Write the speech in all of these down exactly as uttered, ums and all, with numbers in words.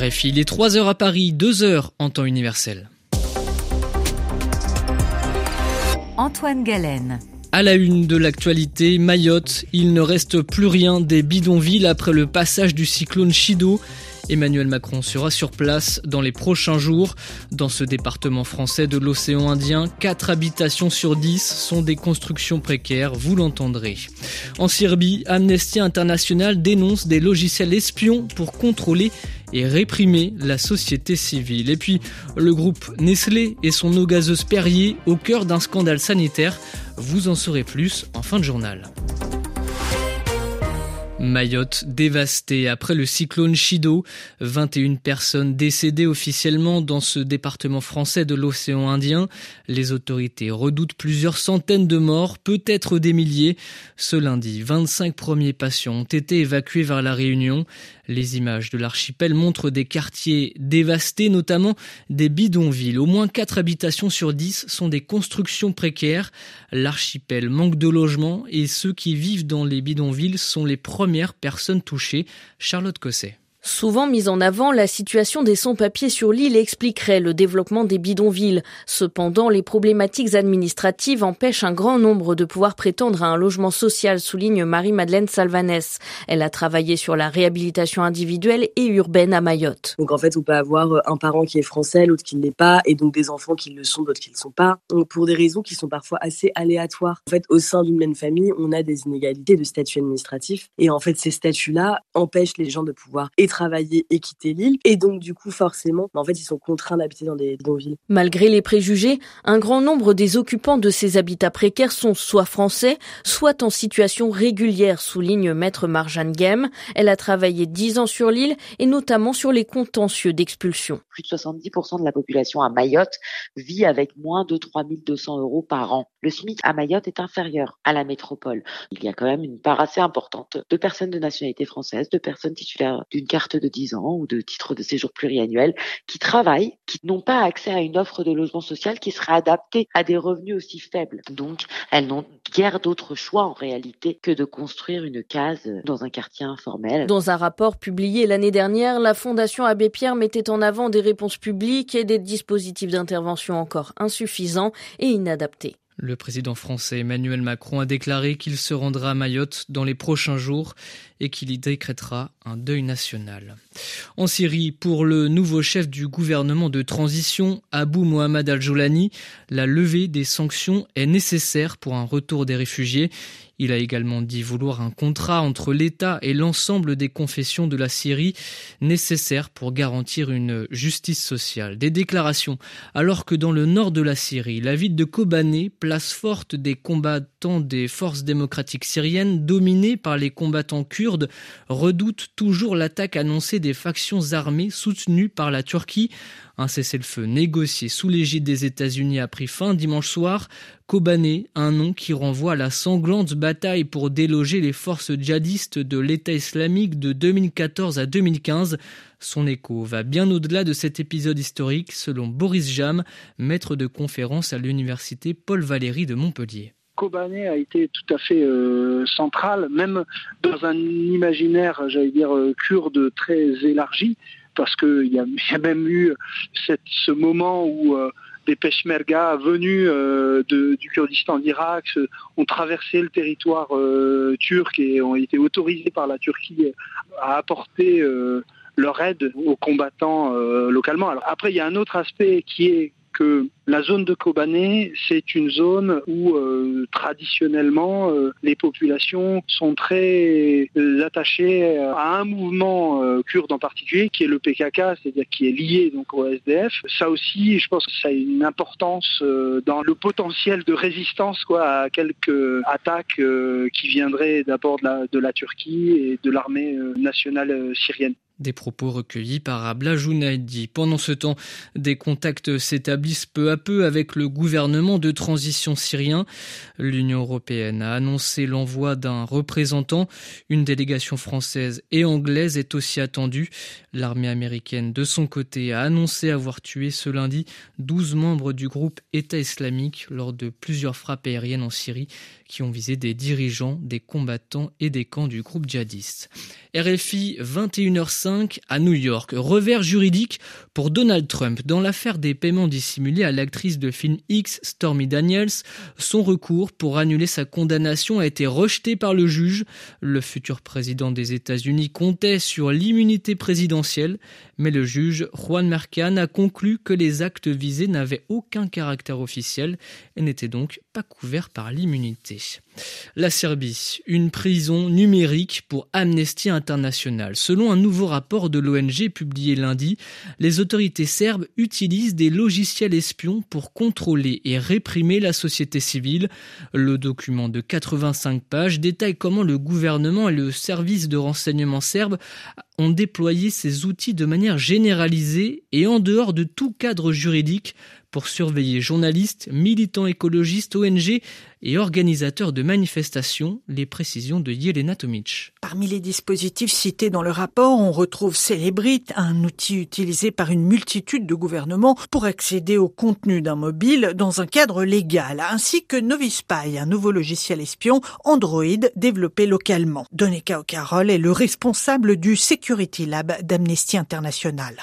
R F I, il est trois heures à Paris, deux heures en temps universel. Antoine Galen. À la une de l'actualité, Mayotte, il ne reste plus rien des bidonvilles après le passage du cyclone Chido. Emmanuel Macron sera sur place dans les prochains jours. Dans ce département français de l'océan Indien, quatre habitations sur dix sont des constructions précaires, vous l'entendrez. En Serbie, Amnesty International dénonce des logiciels espions pour contrôler et réprimer la société civile. Et puis, le groupe Nestlé et son eau gazeuse Perrier au cœur d'un scandale sanitaire. Vous en saurez plus en fin de journal. Mayotte dévastée après le cyclone Chido. vingt et une personnes décédées officiellement dans ce département français de l'océan Indien. Les autorités redoutent plusieurs centaines de morts, peut-être des milliers. Ce lundi, vingt-cinq premiers patients ont été évacués vers la Réunion. Les images de l'archipel montrent des quartiers dévastés, notamment des bidonvilles. Au moins quatre habitations sur dix sont des constructions précaires. L'archipel manque de logements et ceux qui vivent dans les bidonvilles sont les premières personnes touchées. Charlotte Cosset. Souvent mise en avant, la situation des sans-papiers sur l'île expliquerait le développement des bidonvilles. Cependant, les problématiques administratives empêchent un grand nombre de pouvoir prétendre à un logement social, souligne Marie-Madeleine Salvanès. Elle a travaillé sur la réhabilitation individuelle et urbaine à Mayotte. Donc en fait, on peut avoir un parent qui est français, l'autre qui ne l'est pas, et donc des enfants qui le sont, d'autres qui ne le sont pas, donc pour des raisons qui sont parfois assez aléatoires. En fait, au sein d'une même famille, on a des inégalités de statut administratif, et en fait, ces statuts-là empêchent les gens de pouvoir être travailler et quitter l'île. Et donc, du coup, forcément, en fait, ils sont contraints d'habiter dans des bidonvilles. Malgré les préjugés, un grand nombre des occupants de ces habitats précaires sont soit français, soit en situation régulière, souligne Maître Marjane Guem. Elle a travaillé dix ans sur l'île et notamment sur les contentieux d'expulsion. Plus de soixante-dix pour cent de la population à Mayotte vit avec moins de trois mille deux cents euros par an. Le SMIC à Mayotte est inférieur à la métropole. Il y a quand même une part assez importante de personnes de nationalité française, de personnes titulaires d'une carte de dix ans ou de titres de séjour pluriannuel qui travaillent, qui n'ont pas accès à une offre de logement social qui serait adaptée à des revenus aussi faibles. Donc, elles n'ont guère d'autre choix en réalité que de construire une case dans un quartier informel. Dans un rapport publié l'année dernière, la Fondation Abbé Pierre mettait en avant des réponses publiques et des dispositifs d'intervention encore insuffisants et inadaptés. Le président français Emmanuel Macron a déclaré qu'il se rendra à Mayotte dans les prochains jours et qu'il y décrétera un deuil national. En Syrie, pour le nouveau chef du gouvernement de transition, Abou Mohamed Al-Jolani, la levée des sanctions est nécessaire pour un retour des réfugiés. Il a également dit vouloir un contrat entre l'État et l'ensemble des confessions de la Syrie nécessaire pour garantir une justice sociale. Des déclarations alors que dans le nord de la Syrie, la ville de Kobané, place forte des combattants des forces démocratiques syriennes dominées par les combattants kurdes, redoute toujours l'attaque annoncée des factions armées soutenues par la Turquie. Un cessez-le-feu négocié sous l'égide des États-Unis a pris fin dimanche soir. Kobané, un nom qui renvoie à la sanglante bataille pour déloger les forces djihadistes de l'État islamique de deux mille quatorze à deux mille quinze. Son écho va bien au-delà de cet épisode historique, selon Boris Jam, maître de conférence à l'université Paul Valéry de Montpellier. Kobané a été tout à fait euh, central, même dans un imaginaire, j'allais dire, euh, kurde très élargi, parce qu'il y a, y a même eu cette, ce moment où euh, des peshmergas venus euh, de, du Kurdistan d'Irak euh, ont traversé le territoire euh, turc et ont été autorisés par la Turquie à apporter euh, leur aide aux combattants euh, localement. Alors, après, il y a un autre aspect qui est que la zone de Kobané, c'est une zone où euh, traditionnellement euh, les populations sont très euh, attachées à un mouvement euh, kurde en particulier, qui est le P K K, c'est-à-dire qui est lié donc au S D F. Ça aussi, je pense que ça a une importance euh, dans le potentiel de résistance quoi, à quelques attaques euh, qui viendraient d'abord de la, de la Turquie et de l'armée euh, nationale euh, syrienne. Des propos recueillis par Abla Jounaidi. Pendant ce temps, des contacts s'établissent peu à peu avec le gouvernement de transition syrien. L'Union européenne a annoncé l'envoi d'un représentant. Une délégation française et anglaise est aussi attendue. L'armée américaine, de son côté, a annoncé avoir tué ce lundi douze membres du groupe État islamique lors de plusieurs frappes aériennes en Syrie qui ont visé des dirigeants, des combattants et des camps du groupe djihadiste. R F I, vingt et une heures cinq. vingt-cinq à New York. Revers juridique pour Donald Trump. Dans l'affaire des paiements dissimulés à l'actrice de film X, Stormy Daniels, son recours pour annuler sa condamnation a été rejeté par le juge. Le futur président des États-Unis comptait sur l'immunité présidentielle, mais le juge Juan Merchan a conclu que les actes visés n'avaient aucun caractère officiel et n'étaient donc pas couverts par l'immunité. La Serbie, une prison numérique pour Amnesty International. Selon un nouveau rapport de l'O N G publié lundi, les autorités serbes utilisent des logiciels espions pour contrôler et réprimer la société civile. Le document de quatre-vingt-cinq pages détaille comment le gouvernement et le service de renseignement serbe ont déployé ces outils de manière généralisée et en dehors de tout cadre juridique pour surveiller journalistes, militants écologistes, O N G et organisateurs de manifestations. Les précisions de Jelena Tomic. Parmi les dispositifs cités dans le rapport, on retrouve Celebrite, un outil utilisé par une multitude de gouvernements pour accéder au contenu d'un mobile dans un cadre légal, ainsi que Novispy, un nouveau logiciel espion Android développé localement. Doneka O'Carroll est le responsable du Security Lab d'Amnesty International.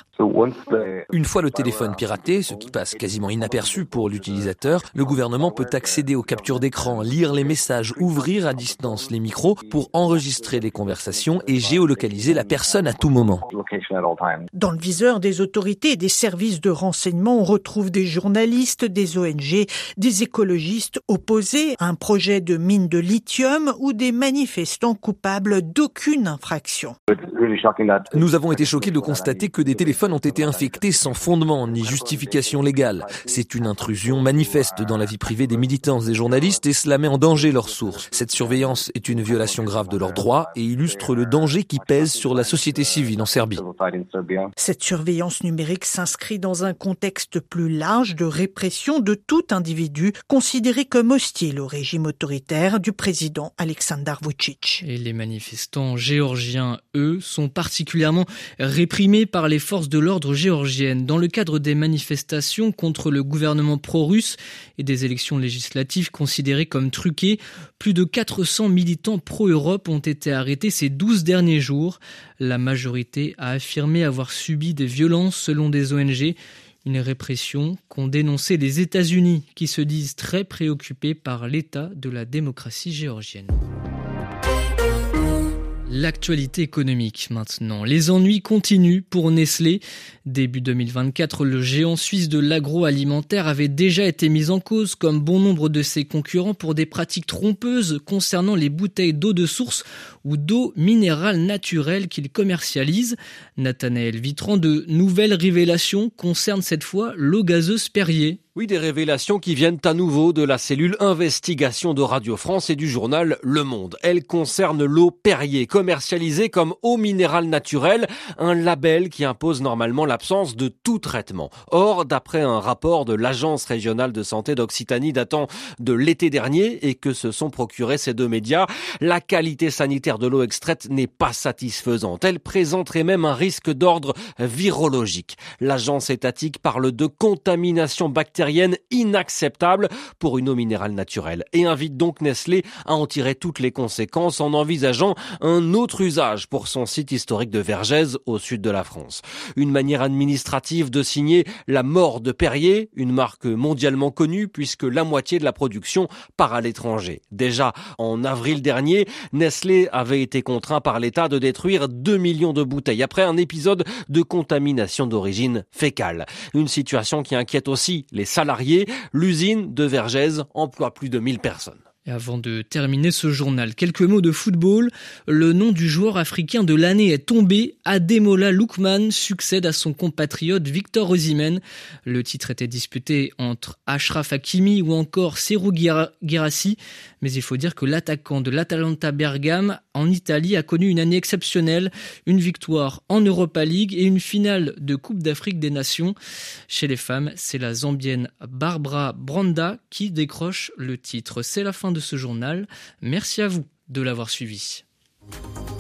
Une fois le téléphone piraté, ce qui passe quasiment inaperçu pour l'utilisateur, le gouvernement peut accéder aux captures d'écran, lire les messages, ouvrir à distance les micros pour enregistrer les conversations et géolocaliser la personne à tout moment. Dans le viseur des autorités et des services de renseignement, on retrouve des journalistes, des O N G, des écologistes opposés à un projet de mine de lithium ou des manifestants coupables d'aucune infraction. Nous avons été choqués de constater que des téléphones ont été infectés sans fondement ni justification légale. C'est une intrusion manifeste dans la vie privée des militants et journalistes et cela met en danger leurs sources. Cette surveillance est une violation grave de leurs droits et illustre le danger qui pèse sur la société civile en Serbie. Cette surveillance numérique s'inscrit dans un contexte plus large de répression de tout individu considéré comme hostile au régime autoritaire du président Aleksandar Vučić. Et les manifestants géorgiens, eux, sont particulièrement réprimés par les forces de l'ordre géorgiennes. Dans le cadre des manifestations contre le gouvernement pro-russe et des élections législatives considérées comme truquées, plus de quatre cents militants pro-Europe ont été arrêtés ces douze derniers jours. La majorité a affirmé avoir subi des violences selon des O N G, une répression qu'ont dénoncé les États-Unis qui se disent très préoccupés par l'état de la démocratie géorgienne. L'actualité économique maintenant. Les ennuis continuent pour Nestlé. Début deux mille vingt-quatre, le géant suisse de l'agroalimentaire avait déjà été mis en cause, comme bon nombre de ses concurrents, pour des pratiques trompeuses concernant les bouteilles d'eau de source ou d'eau minérale naturelle qu'il commercialise. Nathanaël Vitran, de nouvelles révélations concernent cette fois l'eau gazeuse Perrier. Oui, des révélations qui viennent à nouveau de la cellule investigation de Radio France et du journal Le Monde. Elles concernent l'eau Perrier, commercialisée comme eau minérale naturelle, un label qui impose normalement l'absence de tout traitement. Or, d'après un rapport de l'Agence régionale de santé d'Occitanie datant de l'été dernier et que se sont procurés ces deux médias, la qualité sanitaire de l'eau extraite n'est pas satisfaisante. Elle présenterait même un risque d'ordre virologique. L'agence étatique parle de contamination bactérienne inacceptable pour une eau minérale naturelle et invite donc Nestlé à en tirer toutes les conséquences en envisageant un autre usage pour son site historique de Vergès au sud de la France. Une manière administrative de signer la mort de Perrier, une marque mondialement connue puisque la moitié de la production part à l'étranger. Déjà en avril dernier, Nestlé avait été contraint par l'État de détruire deux millions de bouteilles après un épisode de contamination d'origine fécale. Une situation qui inquiète aussi les salariés. L'usine de Vergès emploie plus de mille personnes. Et avant de terminer ce journal, quelques mots de football. Le nom du joueur africain de l'année est tombé. Ademola Lookman succède à son compatriote Victor Osimhen. Le titre était disputé entre Achraf Hakimi ou encore Serhou Guirassy. Mais il faut dire que l'attaquant de l'Atalanta Bergame en Italie a connu une année exceptionnelle. Une victoire en Europa League et une finale de Coupe d'Afrique des Nations. Chez les femmes, c'est la Zambienne Barbara Branda qui décroche le titre. C'est la fin de ce journal. Merci à vous de l'avoir suivi.